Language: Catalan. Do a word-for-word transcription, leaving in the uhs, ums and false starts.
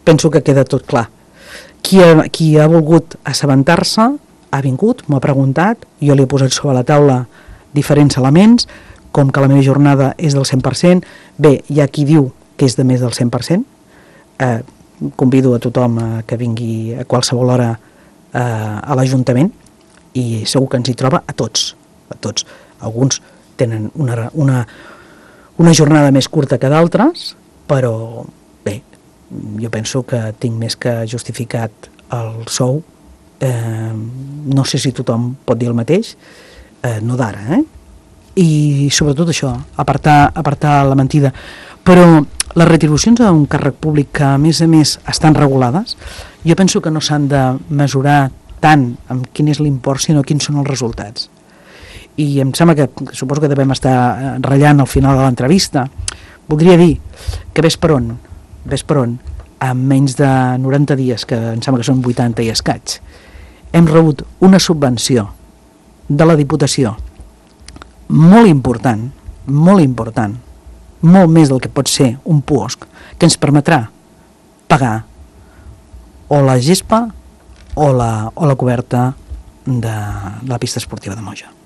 penso que queda tot clar. Qui ha, qui ha volgut assabentar-se ha vingut, m'ho ha preguntat, jo li he posat sobre la taula diferents elements, com que la meva jornada és del cent per cent. Bé, hi ha qui diu que és de més del cent per cent. Eh, convido a tothom a que vingui a qualsevol hora eh, a l'Ajuntament i segur que ens hi troba a tots, a tots. Alguns tenen una, una, una jornada més curta que d'altres, però bé, jo penso que tinc més que justificat el sou. Eh, no sé si tothom pot dir el mateix, eh, no d'ara, eh? I sobretot això, apartar, apartar la mentida. Però les retribucions a un càrrec públic que a més a més estan regulades, jo penso que no s'han de mesurar tant amb quin és l'import, sinó quins són els resultats. I em sembla que, suposo que devem estar ratllant al final de l'entrevista, voldria dir que ves per on, ves per on, en menys de noranta dies, que em sembla que són vuitanta i escaig, hem rebut una subvenció de la Diputació molt important, molt important, molt més del que pot ser un puosc, que ens permetrà pagar o la gespa o la, o la coberta de la pista esportiva de Moja.